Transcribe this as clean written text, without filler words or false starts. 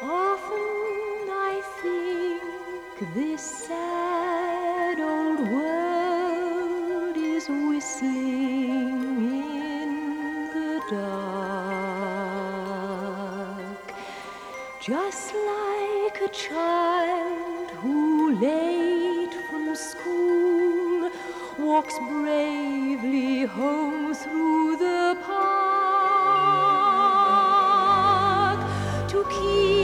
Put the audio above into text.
Often I think this sad old world is whistling in the dark, just like a child who late from school walks bravely home through the park to keep